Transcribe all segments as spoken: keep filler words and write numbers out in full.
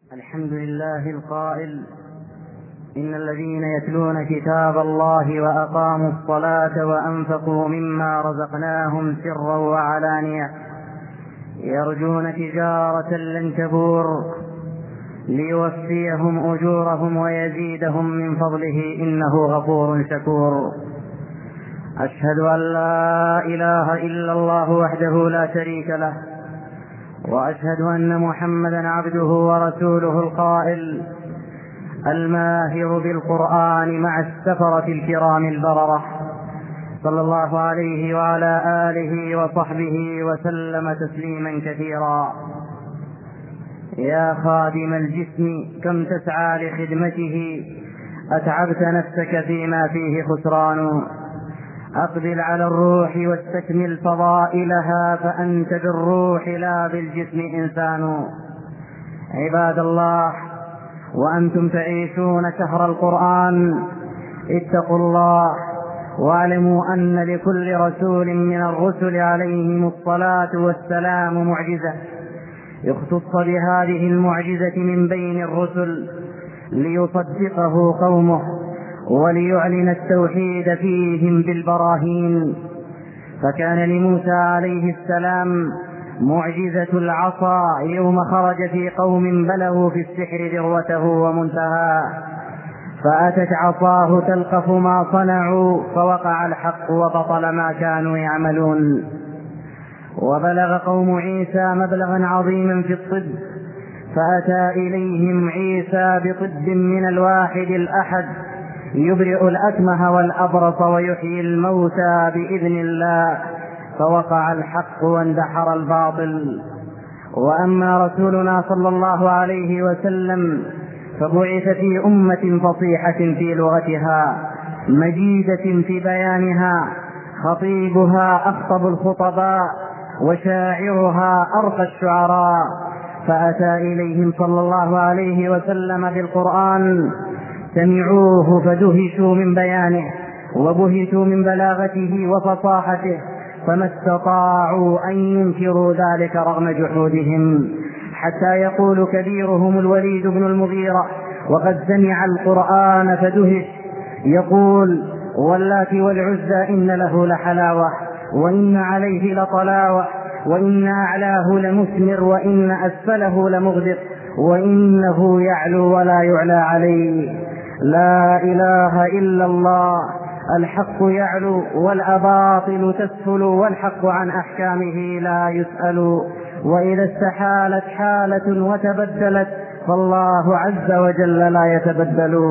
الحمد لله القائل: إن الذين يتلون كتاب الله وأقاموا الصلاة وأنفقوا مما رزقناهم سرا وعلانية يرجون تجارة لن تبور ليوفيهم أجورهم ويزيدهم من فضله إنه غفور شكور. أشهد أن لا إله إلا الله وحده لا شريك له، وأشهد أن محمدا عبده ورسوله القائل: الماهر بالقرآن مع السفرة الكرام البررة، صلى الله عليه وعلى آله وصحبه وسلم تسليما كثيرا. يا خادم الجسم كم تسعى لخدمته، أتعبت نفسك فيما فيه خسران. أقبل على الروح واستكمل فضائلها، فأنت بالروح لا بالجسم إنسان. عباد الله، وأنتم تعيشون شهر القرآن، اتقوا الله واعلموا أن لكل رسول من الرسل عليهم الصلاة والسلام معجزة، اختص بهذه المعجزة من بين الرسل ليصدقه قومه وليعلن التوحيد فيهم بالبراهين. فكان لموسى عليه السلام معجزة العصا يوم خرج في قوم بلغوا في السحر ذروته ومنتهى، فأتت عصاه تلقف ما صنعوا فوقع الحق وبطل ما كانوا يعملون. وبلغ قوم عيسى مبلغا عظيما في الطب، فأتى إليهم عيسى بطب من الواحد الأحد يبرئ الأكمه والأبرص ويحيي الموتى بإذن الله، فوقع الحق واندحر الباطل. وأما رسولنا صلى الله عليه وسلم فبعث في أمة فصيحة في لغتها، مجيدة في بيانها، خطيبها أخطب الخطباء، وشاعرها أرقى الشعراء. فأتى إليهم صلى الله عليه وسلم بالقرآن، سمعوه فدهشوا من بيانه وبهتوا من بلاغته وفصاحته، فما استطاعوا أن ينكروا ذلك رغم جحودهم، حتى يقول كبيرهم الوليد بن المغيرة وقد سمع القرآن فدهش، يقول: واللات والعزى إن له لحلاوة، وإن عليه لطلاوة، وإن أعلاه لمثمر، وإن أسفله لمغدق، وإنه يعلو ولا يعلى عليه. لا إله إلا الله، الحق يعلو والأباطل تسفل، والحق عن أحكامه لا يسأل. وإذا استحالت حالة وتبدلت فالله عز وجل لا يتبدل.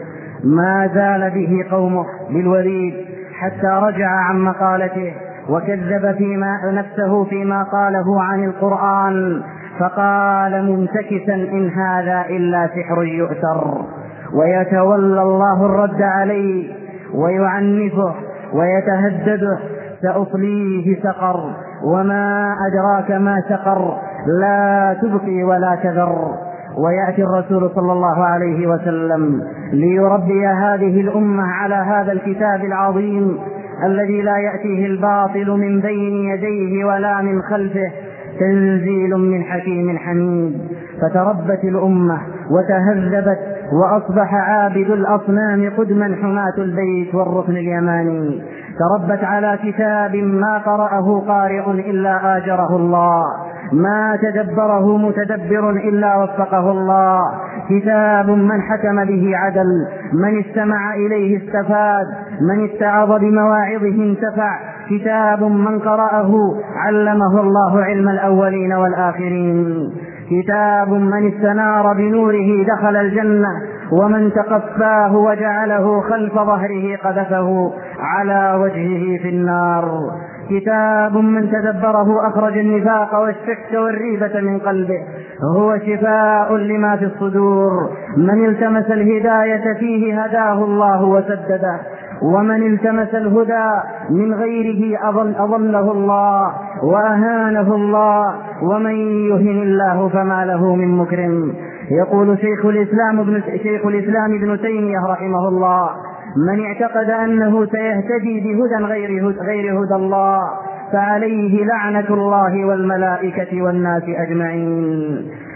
ما زال به قومه بالوليد حتى رجع عن مقالته وكذب فيما نفسه فيما قاله عن القرآن، فقال منتكسا: إن هذا إلا سحر يؤثر. ويتولى الله الرد عليه ويعنفه ويتهدده: سأصليه سقر، وما أدراك ما سقر، لا تبقي ولا تذر. ويأتي الرسول صلى الله عليه وسلم ليربي هذه الأمة على هذا الكتاب العظيم الذي لا يأتيه الباطل من بين يديه ولا من خلفه، تنزيل من حكيم حميد. فتربت الأمة وتهذبت، وأصبح عابد الأصنام قدما حماة البيت والركن اليماني. تربت على كتاب ما قرأه قارئ إلا آجره الله، ما تدبره متدبر إلا وفقه الله. كتاب من حكم به عدل، من استمع إليه استفاد، من اتعظ بمواعظه انتفع. كتاب من قرأه علمه الله علم الأولين والآخرين. كتاب من استنار بنوره دخل الجنة، ومن تقفاه وجعله خلف ظهره قذفه على وجهه في النار. كتاب من تدبره أخرج النفاق والشك والريبة من قلبه، هو شفاء لما في الصدور. من التمس الهداية فيه هداه الله وسدده، ومن التمس الهدى من غيره أضل أضله الله وأهانه الله، ومن يهن الله فما له من مكرم. يقول شيخ الإسلام ابن, شيخ الإسلام ابن تيمية رحمه الله: من اعتقد أنه سيهتدي بهدى غير هدى, غير هدى الله فعليه لعنة الله والملائكة والناس أجمعين.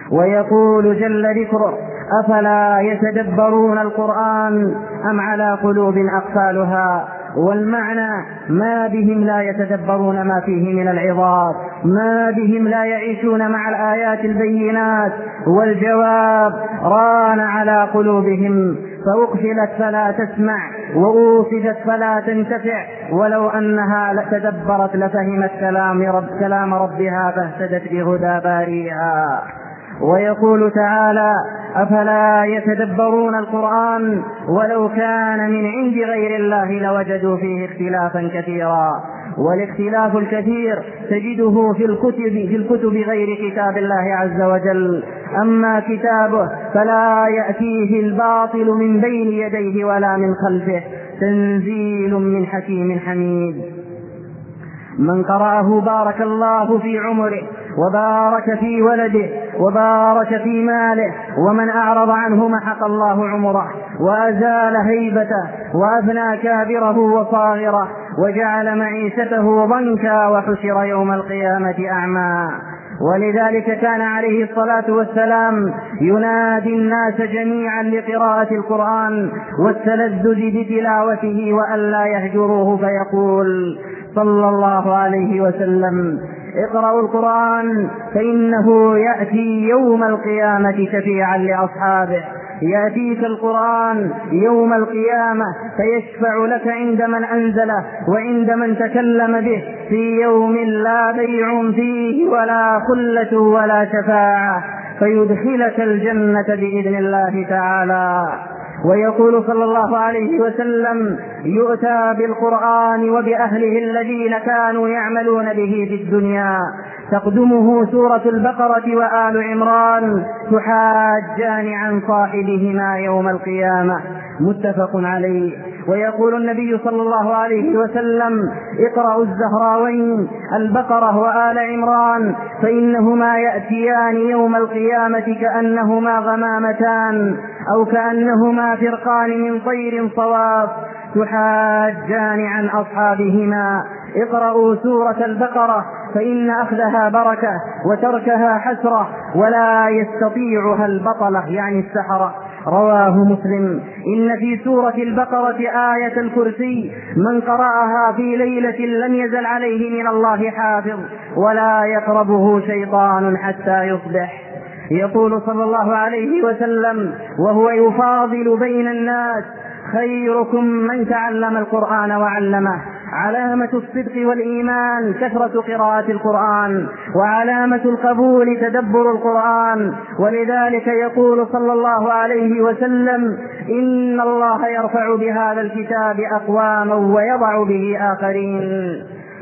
ويقول جل ذكره: أفلا يتدبرون القرآن أم على قلوب أقفالها. والمعنى: ما بهم لا يتدبرون ما فيه من العظات، ما بهم لا يعيشون مع الآيات البينات. والجواب: ران على قلوبهم، فأقفلت فلا تسمع وأوصدت فلا تنتفع، ولو أنها لتدبرت لفهمت كلام, رب كلام ربها فاهتدت بهدى باريها. ويقول تعالى: أفلا يتدبرون القرآن ولو كان من عند غير الله لوجدوا فيه اختلافا كثيرا. والاختلاف الكثير تجده في الكتب, في الكتب غير كتاب الله عز وجل. أما كتابه فلا يأتيه الباطل من بين يديه ولا من خلفه، تنزيل من حكيم حميد. من قرأه بارك الله في عمره وبارك في ولده وبارك في ماله، ومن أعرض عنه محق الله عمره وأزال هيبته وأبنى كابره وصاغره وجعل معيشته ضنكا وحشر يوم القيامة أعمى. ولذلك كان عليه الصلاة والسلام ينادي الناس جميعا لقراءة القرآن والتلذذ بتلاوته وألا يهجروه، فيقول صلى الله عليه وسلم: اقرأوا القرآن فإنه يأتي يوم القيامة شفيعا لأصحابه. يأتيك القرآن يوم القيامة فيشفع لك عند من أنزله وعند من تكلم به، في يوم لا بيع فيه ولا خلة ولا شفاعة، فيدخلك الجنة بإذن الله تعالى. ويقول صلى الله عليه وسلم: يؤتى بالقرآن وبأهله الذين كانوا يعملون به في الدنيا، تقدمه سورة البقرة وآل عمران تحاجان عن صاحبهما يوم القيامة. متفق عليه. ويقول النبي صلى الله عليه وسلم: اقرأوا الزهراوين البقرة وآل عمران فإنهما يأتيان يوم القيامة كأنهما غمامتان أو كأنهما فرقان من طير صواف تحاجان عن أصحابهما. اقرأوا سورة البقرة فإن أخذها بركة وتركها حسرة ولا يستطيعها البطلة يعني السحرة. رواه مسلم. إن في سورة البقرة آية الكرسي من قرأها في ليلة لم يزل عليه من الله حافظ ولا يقربه شيطان حتى يصبح. يقول صلى الله عليه وسلم وهو يفاضل بين الناس: خيركم من تعلم القرآن وعلمه. علامة الصدق والإيمان كثرة قراءة القرآن، وعلامة القبول تدبر القرآن. ولذلك يقول صلى الله عليه وسلم: إن الله يرفع بهذا الكتاب أقواما ويضع به آخرين.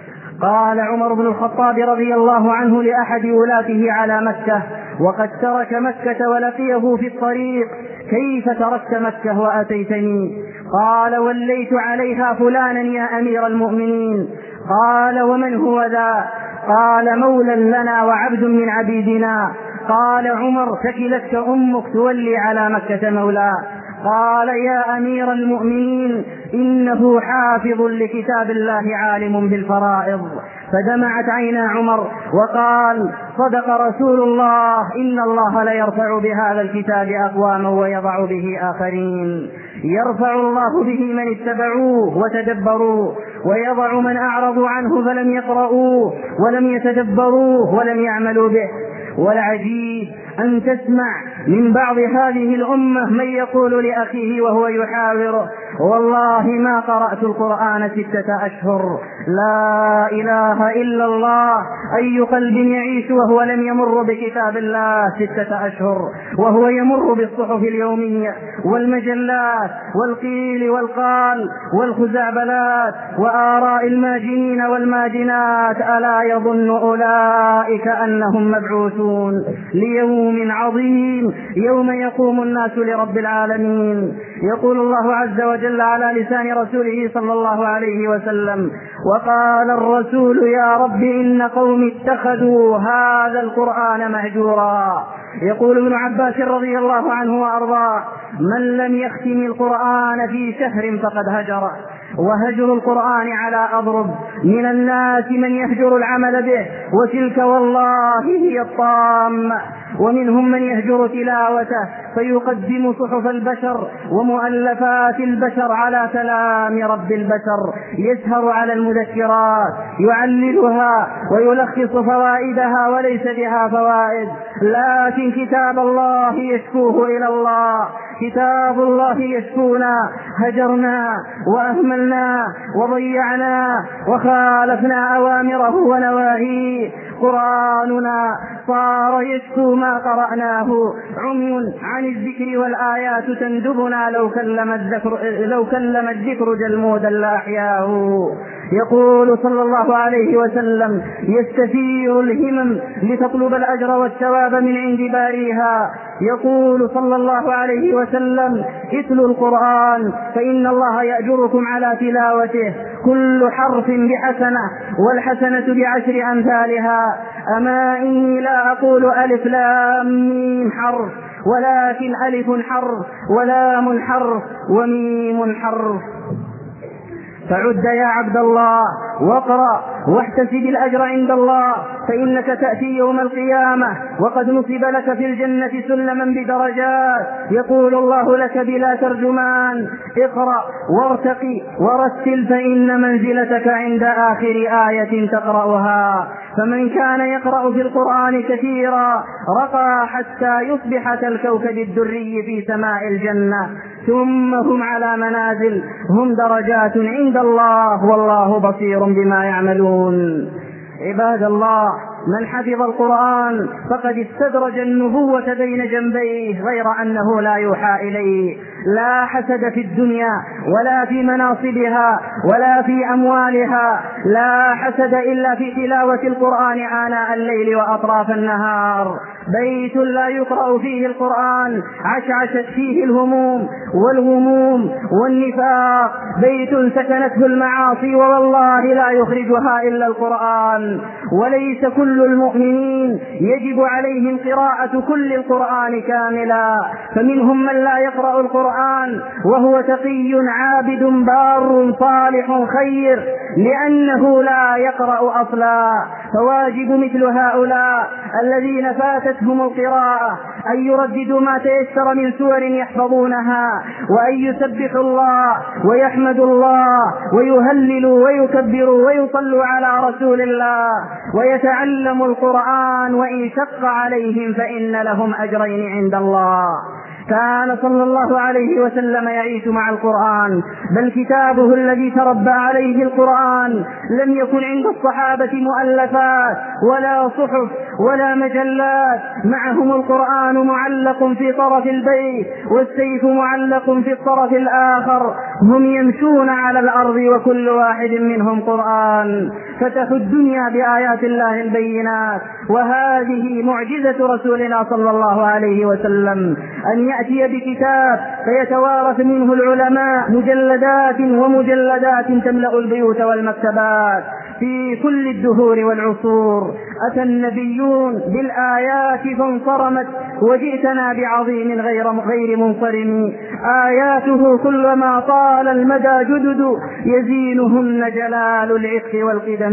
قال عمر بن الخطاب رضي الله عنه لأحد ولاته على مكة وقد ترك مكة ولقيه في الطريق: كيف تركت مكة وأتيتني؟ قال: وليت عليها فلانا يا أمير المؤمنين. قال: ومن هو ذا؟ قال: مولى لنا وعبد من عبيدنا. قال عمر: ثكلتك أمك تولي على مكة مولاه. قال: يا أمير المؤمنين إنه حافظ لكتاب الله عالم بالفرائض. فدمعت عينا عمر وقال: صدق رسول الله، إن الله ليرفع بهذا الكتاب أقواما ويضع به آخرين. يرفع الله به من اتبعوه وتدبروه، ويضع من أعرضوا عنه فلم يقرؤوه ولم يتدبروه ولم يعملوا به. والعجيب أن تسمع من بعض هذه الأمة من يقول لأخيه وهو يحاوره: والله ما قرأت القرآن ستة أشهر. لا إله إلا الله. أي قلب يعيش وهو لم يمر بكتاب الله ستة أشهر، وهو يمر بالصحف اليومية والمجلات والقيل والقال والخزعبلات وآراء الماجنين والماجنات؟ ألا يظن أولئك أنهم مبعوثون ليوم عظيم يوم يقوم الناس لرب العالمين؟ يقول الله عز وجل على لسان رسوله صلى الله عليه وسلم: وقال الرسول يا رب إن قوم اتخذوا هذا القرآن مهجورا. يقول ابن عباس رضي الله عنه وأرضاه: من لم يختم القرآن في شهر فقد هجره. وهجر القرآن على أضرب، من الناس من يهجر العمل به، وتلك والله هي الطامة. ومنهم من يهجر تلاوته فيقدم صحف البشر ومؤلفات البشر على كلام رب البشر، يسهر على المذكرات يعللها ويلخص فوائدها وليس بها فوائد. لكن كتاب الله يشكوه إلى الله، كتاب الله يشكونا، هجرنا وأهملنا وضيعنا وخالفنا أوامره ونواهيه. قرآننا صار يشكو ما قرأناه، عمي عن الذكر والآيات تندبنا، لو كلم الذكر, لو كلم الذكر جلمودا لأحياه. يقول صلى الله عليه وسلم: يستثير الهمم لتطلب الأجر والثواب من عند باريها. يقول صلى الله عليه وسلم: اتلوا القرآن فإن الله يأجركم على تلاوته، كل حرف بحسنة والحسنة بعشر أمثالها. أما إني لا أقول ألف لام ميم حرف، ولكن ألف حرف ولام حرف وميم حرف. فعد يا عبد الله واقرأ واحتسب الأجر عند الله، فإنك تأتي يوم القيامة وقد نصب لك في الجنة سلما بدرجات، يقول الله لك بلا ترجمان: اقرأ وارتقي ورتل فإن منزلتك عند آخر آية تقرأها. فمن كان يقرأ في القرآن كثيرا رقى حتى يصبح كالكوكب الدري في سماء الجنة، ثم هم على منازل، هم درجات عند الله والله بصير بما يعملون. عباد الله، من حفظ القرآن فقد استدرج النبوة بين جنبيه، غير أنه لا يوحى إليه. لا حسد في الدنيا ولا في مناصبها ولا في أموالها، لا حسد إلا في تلاوة القرآن آناء الليل وأطراف النهار. بيت لا يقرأ فيه القرآن عشعشت فيه الهموم والغموم والنفاق، بيت سكنته المعاصي ووالله لا يخرجها إلا القرآن. وليس كل المؤمنين يجب عليهم قراءة كل القرآن كاملا، فمنهم من لا يقرأ القرآن وهو تقي عابد بار صالح خير لأنه لا يقرأ أصلا. فواجب مثل هؤلاء الذين فاتتهم القراءة أن يرددوا ما تيسر من سور يحفظونها، وأن يسبحوا الله ويحمدوا الله ويهللوا ويكبروا ويصلوا على رسول الله ويتعلموا القرآن، وإن شق عليهم فإن لهم أجرين عند الله. كان صلى الله عليه وسلم يعيش مع القرآن، بل كتابه الذي تربى عليه القرآن. لم يكن عند الصحابة مؤلفات ولا صحف ولا مجلات، معهم القرآن معلق في طرف البيت والسيف معلق في الطرف الآخر، هم يمشون على الأرض وكل واحد منهم قرآن. فتحوا الدنيا بآيات الله البينات، وهذه معجزة رسولنا صلى الله عليه وسلم، أن يأتي بكتاب فيتوارث منه العلماء مجلدات ومجلدات تملأ البيوت والمكتبات في كل الدهور والعصور. أتى النبيون بالآيات فانصرمت، وجئتنا بعظيم غير غير منصرم. آياته كلما طال المدى جدد، يزينهن جلال العتق والقدم.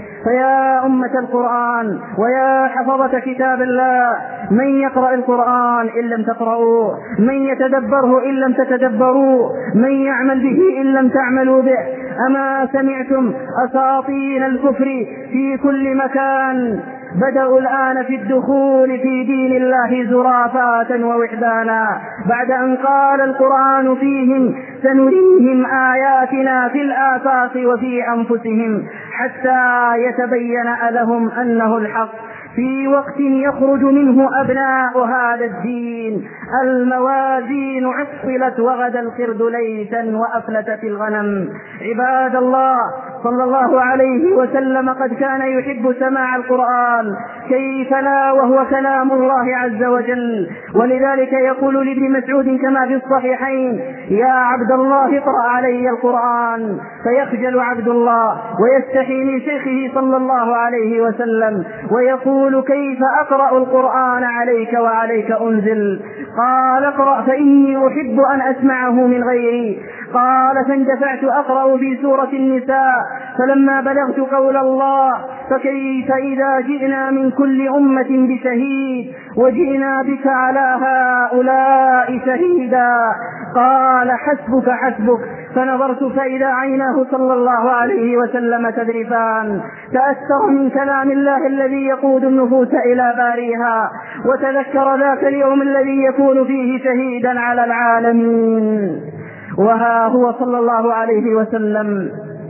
فيا أمة القرآن ويا حفظة كتاب الله، من يقرأ القرآن إن لم تقرأوه، من يتدبره إن لم تتدبروا، من يعمل به إن لم تعملوا به. أما سمعتم أساطين الكفر في كل مكان؟ بدأوا الآن في الدخول في دين الله زرافات ووحدانا، بعد أن قال القرآن فيهم: سنريهم آياتنا في الآفاق وفي أنفسهم حتى يتبين لهم أنه الحق. في وقت يخرج منه أبناء هذا الدين، الموازين عطلت وغدا القرد ليتا وأفلتت الغنم. عباد الله، صلى الله عليه وسلم قد كان يحب سماع القرآن، كيف لا وهو كلام الله عز وجل. ولذلك يقول لابن مسعود كما في الصحيحين: يا عبد الله اقرأ علي القرآن. فيخجل عبد الله ويستحي من شيخه صلى الله عليه وسلم ويقول: كيف أقرأ القرآن عليك وعليك أنزل؟ قال: اقرأ فإني أحب أن أسمعه من غيري. قال: فاندفعت أقرأ في سورة النساء، فلما بلغت قول الله: فكيف إذا جئنا من كل أمة بشهيد وجئنا بك على هؤلاء شهيدا؟ قال حسبك حسبك. فنظرت فإذا عيناه صلى الله عليه وسلم تذرفان، تأثر من كلام الله الذي يقود النفوس إلى باريها، وتذكر ذاك اليوم الذي يكون فيه شهيدا على العالمين. وها هو صلى الله عليه وسلم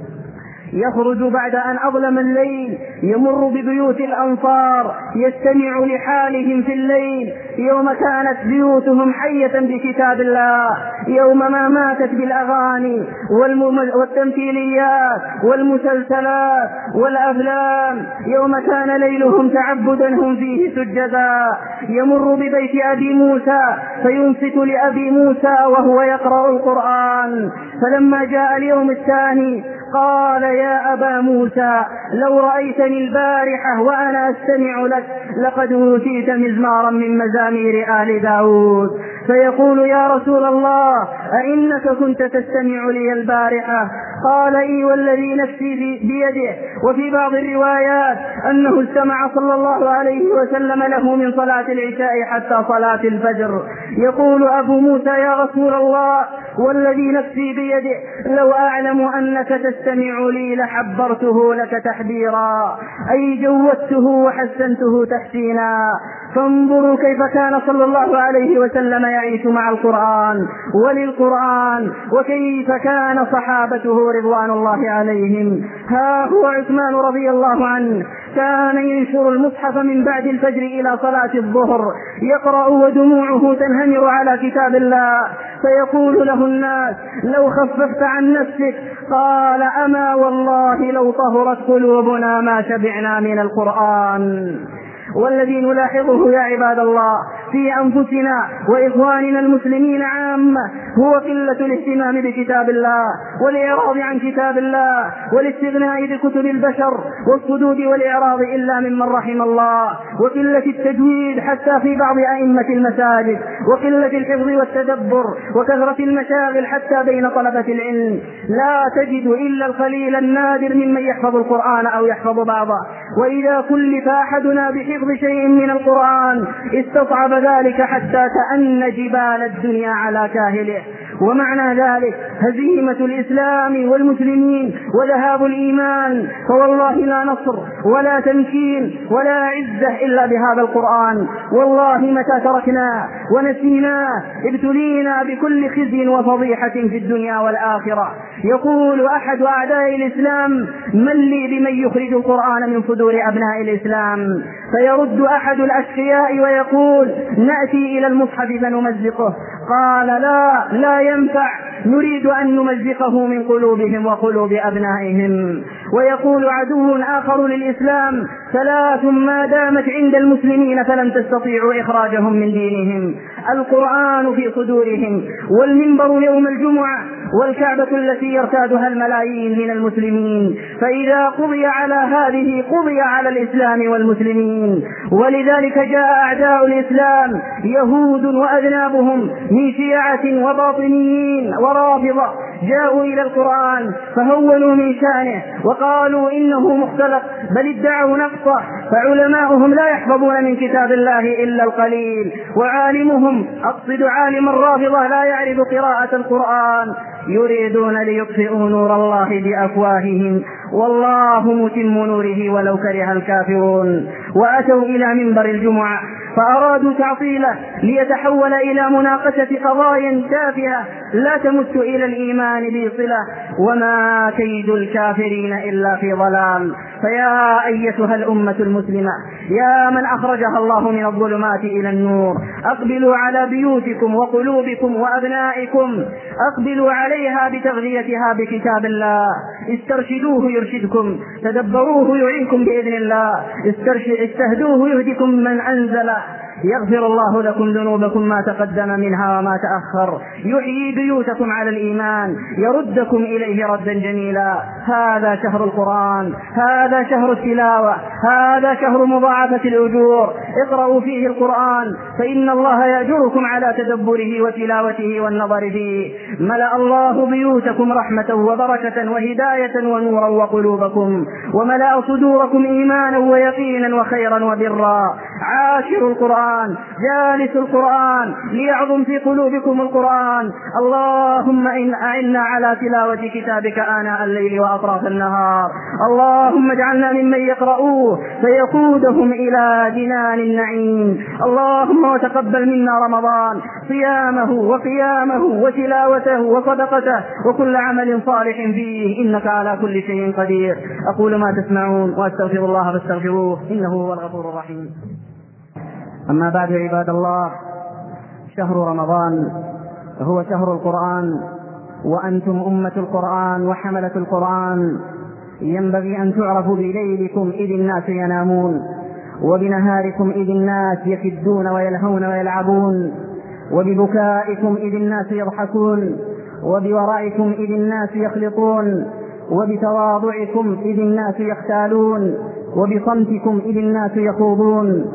يخرج بعد أن أظلم الليل، يمر ببيوت الأنصار يستمع لحالهم في الليل يوم كانت بيوتهم حية بكتاب الله، يوم ما ماتت بالأغاني والتمثيليات والمسلسلات والأفلام، يوم كان ليلهم تعبدا هم فيه سجدا. يمر ببيت أبي موسى فينصت لأبي موسى وهو يقرأ القرآن. فلما جاء اليوم الثاني قال يا أبا موسى لو رأيتني البارحة وأنا أستمع لك لقد أوتيت مزمارا من مزامير آل داود. فيقول يا رسول الله أئنك كنت تستمع لي البارحة؟ قال إي والذي نفسي بيده. وفي بعض الروايات أنه استمع صلى الله عليه وسلم له من صلاة العشاء حتى صلاة الفجر. يقول أبو موسى يا رسول الله والذي نفسي بيده لو أعلم أنك تستمع لي لحبرته لك تحبيرا، أي جودته وحسنته تحسينا. فانظروا كيف كان صلى الله عليه وسلم يعيش مع القرآن وللقرآن، وكيف كان صحابته رضوان الله عليهم. ها هو عثمان رضي الله عنه كان ينشر المصحف من بعد الفجر إلى صلاة الظهر، يقرأ ودموعه تنهمر على كتاب الله، فيقول له الناس لو خففت عن نفسك، قال أما والله لو طهرت قلوبنا ما شبعنا من القرآن. والذي نلاحظه يا عباد الله في أنفسنا وإخواننا المسلمين عامة هو قلة الاهتمام بكتاب الله والإعراض عن كتاب الله والاستغناء بكتب البشر والصدود والإعراض إلا ممن رحم الله، وقلة التجويد حتى في بعض أئمة المساجد، وقلة الحفظ والتدبر، وكثرة المشاغل حتى بين طلبة العلم. لا تجد إلا القليل النادر ممن يحفظ القرآن أو يحفظ بعضه. وإذا كلف أحدنا بحفظ شيء من القرآن استصعب ذلك حتى كأن جبال الدنيا على كاهله. ومعنى ذلك هزيمة الإسلام والمسلمين وذهاب الإيمان. فوالله لا نصر ولا تمكين ولا عزة إلا بهذا القرآن. والله متى تركناه ونسيناه ابتلينا بكل خزي وفضيحة في الدنيا والآخرة. يقول أحد أعداء الإسلام من لي بمن يخرج القرآن من صدور أبناء الإسلام؟ فيرد أحد الأشقياء ويقول نأتي إلى المصحف فنمزقه. قال لا لا ينفع، نريد أن نمزقه من قلوبهم وقلوب أبنائهم. ويقول عدو آخر للإسلام ثلاث ما دامت عند المسلمين فلم تستطيعوا إخراجهم من دينهم: القرآن في صدورهم، والمنبر يوم الجمعة، والكعبة التي يرتادها الملايين من المسلمين. فإذا قضي على هذه قضي على الإسلام والمسلمين. ولذلك جاء أعداء الإسلام يهود وأذنابهم من شيعة وباطنيين ورافضة جاءوا إلى القرآن فهونوا من شأنه وقالوا إنه مختلق، بل ادعوا نقصه. فعلماؤهم لا يحفظون من كتاب الله إلا القليل، وعالمهم أقصد عالم الرافضة لا يعرف قراءة القرآن. يريدون ليطفئوا نور الله بأفواههم والله متم نوره ولو كره الكافرون. وأتوا إلى منبر الجمعة فأرادوا تعطيله ليتحول إلى مناقشة قضايا تافهة لا تمت إلى الإيمان بصلة، وما كيد الكافرين إلا في ضلال. فيا أيتها الأمة المسلمة يا من أخرجها الله من الظلمات إلى النور، أقبلوا على بيوتكم وقلوبكم وأبنائكم، أقبلوا عليها بتغذيتها بكتاب الله. استرشدوه يرشدكم، تدبروه يعينكم بإذن الله، استهدوه يهدكم من أنزل، يغفر الله لكم ذنوبكم ما تقدم منها وما تأخر، يحيي بيوتكم على الإيمان، يردكم إليه ردا جميلا. هذا شهر القرآن، هذا شهر التلاوة، هذا شهر مضاعفة الأجور. اقرأوا فيه القرآن فإن الله يأجركم على تدبره وتلاوته والنظر فيه. ملأ الله بيوتكم رحمة وبركة وهداية ونورا وقلوبكم، وملأ صدوركم إيمانا ويقينا وخيرا وبرا. عاشروا القرآن، جالسوا القرآن، ليعظم في قلوبكم القرآن. اللهم إن أعنا على تلاوة كتابك آناء الليل وأطراف النهار. اللهم اجعلنا ممن يقرؤوه فيقودهم إلى جنان النعيم. اللهم وتقبل منا رمضان، صيامه وقيامه وتلاوته وصدقته وكل عمل صالح فيه، إنك على كل شيء قدير. أقول ما تسمعون وأستغفر الله فاستغفروه إنه هو الغفور الرحيم. أما بعد عباد الله، شهر رمضان هو شهر القرآن، وأنتم أمة القرآن وحملة القرآن، ينبغي أن تعرفوا بليلكم إذ الناس ينامون، وبنهاركم إذ الناس يكدون ويلهون ويلعبون، وببكائكم إذ الناس يضحكون، وبورائكم إذ الناس يخلطون، وبتواضعكم إذ الناس يختالون، وبصمتكم إذ الناس يخوضون،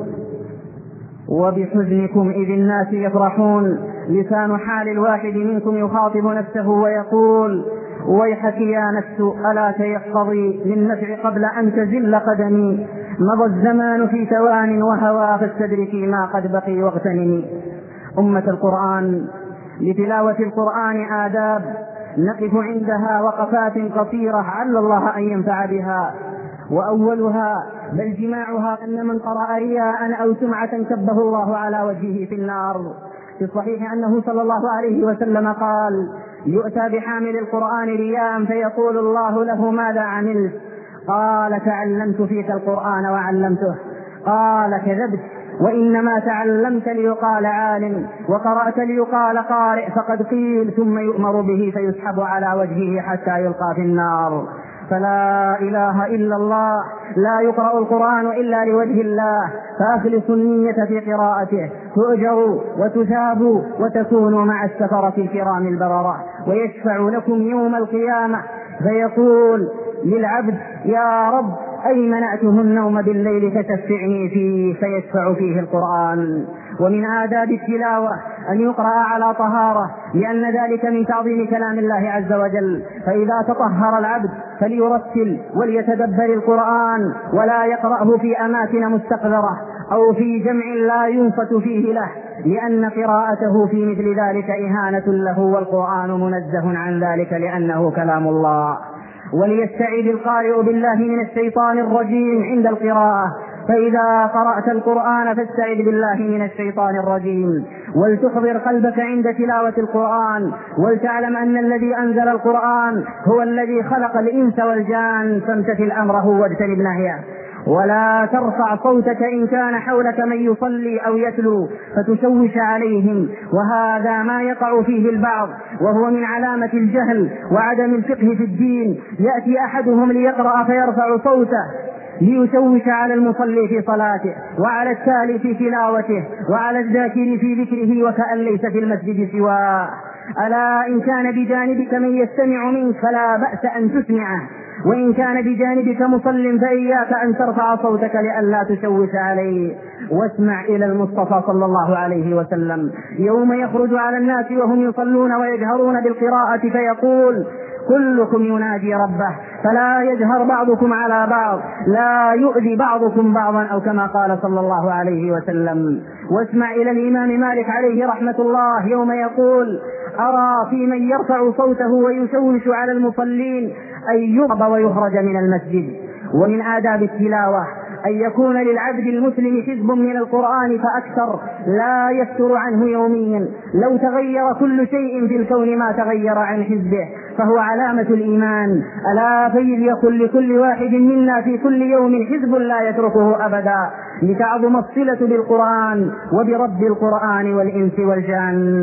وبحزنكم إذ الناس يفرحون. لسان حال الواحد منكم يخاطب نفسه ويقول: ويحك يا نفس ألا تيقظي للنفع قبل أن تزل قدمي، مضى الزمان في ثوان وهوى فاستدركي ما قد بقي واغتنمي. أمة القرآن، لتلاوة القرآن آداب نقف عندها وقفات قصيرة عل الله أن ينفع بها. وأولها بل جماعها أن من قرأ رياء أو سمعة كبه الله على وجهه في النار. في الصحيح أنه صلى الله عليه وسلم قال: يؤتى بحامل القرآن رياء فيقول الله له: ماذا عملت؟ قال: تعلمت فيك القرآن وعلمته. قال: كذبت، وإنما تعلمت ليقال عالم، وقرأت ليقال قارئ، فقد قيل، ثم يؤمر به فيسحب على وجهه حتى يلقى في النار. فلا إله إلا الله، لا يقرأ القرآن إلا لوجه الله، فأخلصوا النية في قراءته تؤجروا وتثابوا وتكونوا مع السفرة الكرام البررة. ويشفع لكم يوم القيامة فيقول للعبد: يا رب أي منعته النوم بالليل فشفعني فيه، فيشفع فيه القرآن. ومن آداب التلاوة أن يقرأ على طهارة، لأن ذلك من تعظيم كلام الله عز وجل. فإذا تطهر العبد فليرتل وليتدبر القرآن، ولا يقرأه في أماكن مستقذرة أو في جمع لا ينصت فيه له، لأن قراءته في مثل ذلك إهانة له، والقرآن منزه عن ذلك لأنه كلام الله. وليستعيذ القارئ بالله من الشيطان الرجيم عند القراءة، فإذا قرأت القرآن فاستعذ بالله من الشيطان الرجيم. ولتحضر قلبك عند تلاوة القرآن، ولتعلم أن الذي أنزل القرآن هو الذي خلق الإنس والجان، فامتثل أمره واجتنب نهيه. ولا ترفع صوتك إن كان حولك من يصلي أو يتلو فتشوش عليهم، وهذا ما يقع فيه البعض، وهو من علامة الجهل وعدم الفقه في الدين. يأتي أحدهم ليقرأ فيرفع صوته ليشوش على المصلي في صلاته، وعلى التالي في تلاوته، وعلى الذاكر في ذكره، وكأن ليس في المسجد سواه. ألا إن كان بجانبك من يستمع منك فلا بأس أن تسمعه، وإن كان بجانبك مصل فإياك أن ترفع صوتك لئلا تشوش عليه. واسمع إلى المصطفى صلى الله عليه وسلم يوم يخرج على الناس وهم يصلون ويجهرون بالقراءة فيقول: كلكم يناجي ربه، فلا يجهر بعضكم على بعض، لا يؤذي بعضكم بعضا، أو كما قال صلى الله عليه وسلم. واسمع إلى الإمام مالك عليه رحمة الله يوم يقول: أرى في من يرفع صوته ويشوش على المصلين أن يضرب ويخرج من المسجد. ومن آداب التلاوة أن يكون للعبد المسلم حزب من القرآن فأكثر، لا يفتر عنه يوميا. لو تغير كل شيء في الكون ما تغير عن حزبه، فهو علامة الإيمان. ألا فليكن لكل واحد منا في كل يوم حزب لا يتركه أبدا، لتعظم الصلة بالقرآن وبرب القرآن والإنس والجان.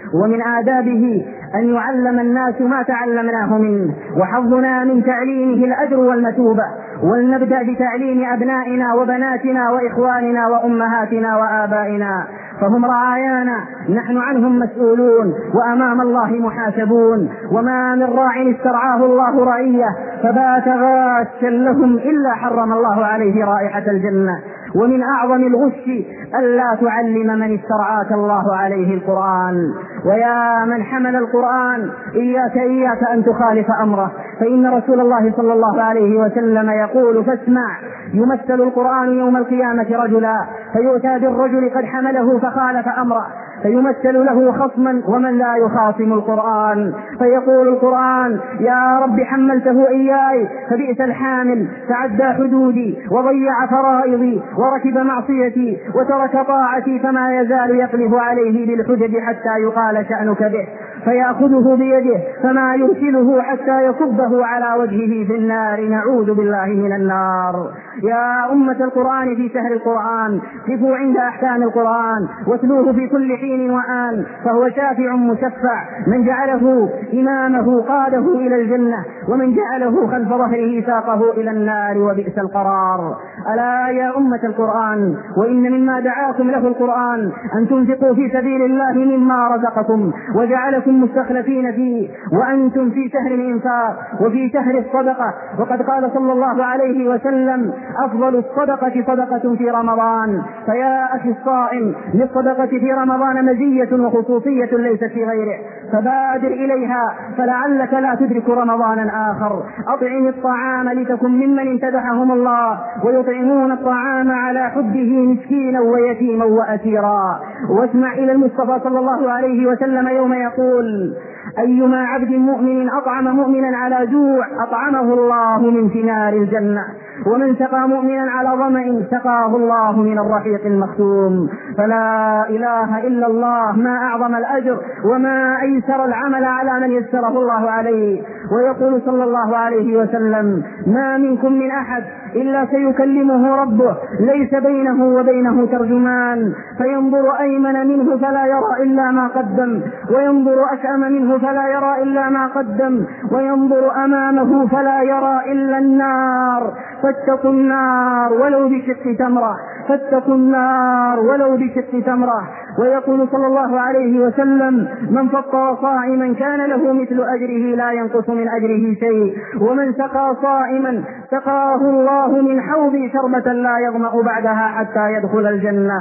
ومن آدابه أن يعلم الناس ما تعلمناه منه، وحظنا من تعليمه الأجر والمثوبة. ولنبدأ بتعليم أبنائنا وبناتنا وإخواننا وأمهاتنا وآبائنا، فهم رعايانا، نحن عنهم مسؤولون وأمام الله محاسبون. وما من راع استرعاه الله رعية فبات غاشا لهم إلا حرم الله عليه رائحة الجنة. ومن أعظم الغش ألا تعلم من استرعاك الله عليه القرآن. ويا من حمل القرآن إياك إياك أن تخالف أمره، فإن رسول الله صلى الله عليه وسلم يقول: فاسمع، يمثل القرآن يوم القيامة رجلا فيؤتى بالرجل قد حمله فخالف أمره، فيمثل له خصما ومن لا يخاصم القرآن، فيقول القرآن: يا رب حملته إياي فبئس الحامل، تعدى حدودي وضيع فرائضي وركب معصيتي وترك طاعتي، فما يزال يقلب عليه بالحجج حتى يقال شأنك به، فيأخذه بيده فما يرسله حتى يصبه على وجهه في النار، نعوذ بالله من النار. يا أمة القرآن في شهر القرآن قفوا عند أحكام القرآن واتلوه في كل حين وآن، فهو شافع مشفع، من جعله إمامه قاده إلى الجنة، ومن جعله خلف ظهره ساقه إلى النار وبئس القرار. ألا يا أمة القرآن، وإن مما دعاكم له القرآن أن تنفقوا في سبيل الله مما رزقكم وجعلكم مستخلفين فيه، وأنتم في شهر الإنفاق وفي شهر الصدقة. وقد قال صلى الله عليه وسلم: أفضل الصدقة صدقة في رمضان. فيا أخي الصائم، للصدقة في رمضان مزية وخصوصية ليست في غيره، فبادر إليها فلعلك لا تدرك رمضانا آخر. أطعم الطعام لتكن ممن امتدحهم الله ويطعمون الطعام على حبه مسكينا ويتيما وأسيرا. واسمع إلى المصطفى صلى الله عليه وسلم يوم يقول: أيما عبد مؤمن أطعم مؤمنا على جوع أطعمه الله من ثمار الجنة، ومن سقى مؤمنا على ظمأ سقاه الله من الرحيق المختوم. فلا إله إلا الله، ما أعظم الأجر وما أيسر العمل على من يسره الله عليه. ويقول صلى الله عليه وسلم: ما منكم من أحد إلا سيكلمه ربه ليس بينه وبينه ترجمان، فينظر أيمن منه فلا يرى إلا ما قدم، وينظر أشأم منه فلا يرى إلا ما قدم، وينظر أمامه فلا يرى إلا النار. فاتقوا النار ولو بشق تمرة، فاتقوا النار ولو بشق تمرة. ويقول صلى الله عليه وسلم: من فطر صائما كان له مثل أجره لا ينقص من أجره شيء، ومن سقى صائما سقاه الله من حوض شربة لا يظمأ بعدها حتى يدخل الجنة.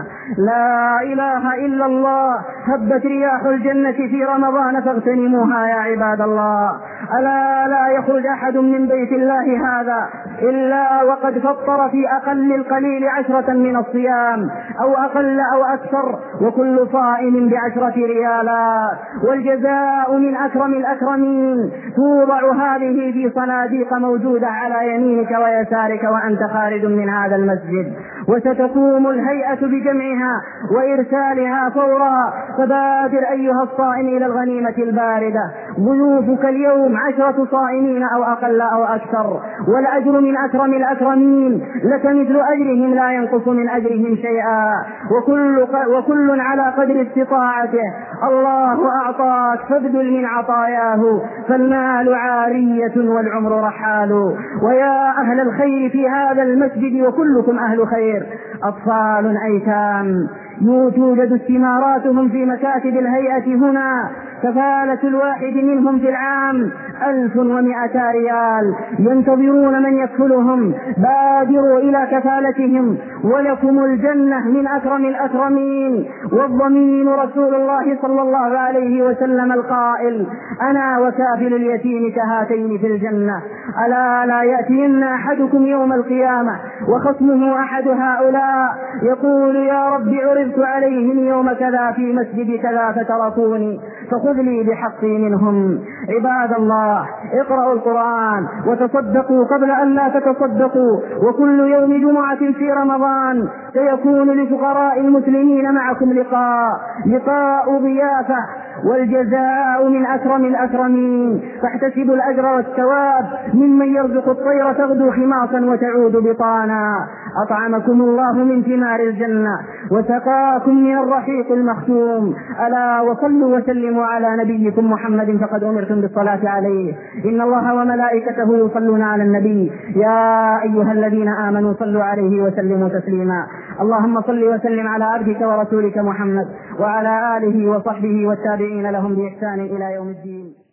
لا إله إلا الله، هبت رياح الجنة في رمضان فاغتنموها يا عباد الله. ألا لا يخرج أحد من بيت الله هذا إلا وقد فطر في أقل القليل عشرة من الصيام أو أقل أو أكثر، وكل صائم بعشرة ريالات، والجزاء من أكرم الأكرمين. توضع هذه في صناديق موجودة على يمينك ويسارك وأنت خارج من هذا المسجد، وستقوم الهيئة بجمعها وإرسالها فورا. فبادر أيها الصائم إلى الغنيمة الباردة. ضيوفك اليوم عشرة صائمين أو أقل أو أكثر، والأجر من أكرم الأكرمين، لك مثل أجرهم لا ينقص من أجرهم شيئا، وكل, وكل على قدر استطاعته. الله أعطاك فابذل من عطاياه، فالمال عارية والعمر رحال. ويا أهل الخير في هذا المسجد، وكلكم أهل خير، أطفال أيتام توجد استماراتهم في مكاتب الهيئة هنا، كفالة الواحد منهم في العام ألف ومائة ريال، ينتظرون من يكفلهم. بادروا إلى كفالتهم ولكم الجنة من أكرم الأكرمين. والضمين رسول الله صلى الله عليه وسلم القائل: أنا وكافل اليتيم كهاتين في الجنة. ألا لا يأتين أحدكم يوم القيامة وخصمه أحد هؤلاء يقول: يا رب عرضت عليهم يوم كذا في مسجد كذا فتركوني، فخذ لي بحقي منهم. عباد الله، اقرأوا القرآن وتصدقوا قبل أن لا تتصدقوا، وكل يوم جمعة في رمضان سيكون لفقراء المسلمين معكم لقاء لقاء ضيافة، والجزاء من أكرم الأكرمين. فاحتسبوا الأجر والثواب ممن يرزق الطير تغدو خماصا وتعود بطانا. أطعمكم الله من ثمار الجنة وسقاكم من الرحيق المختوم. ألا وصلوا وسلموا على نبيكم محمد فقد أمرتم بالصلاة عليه. إن الله وملائكته يصلون على النبي يا أيها الذين آمنوا صلوا عليه وسلموا تسليما. اللهم صل وسلم على عبدك ورسولك محمد وعلى آله وصحبه والتابعين لهم بإحسان إلى يوم الدين.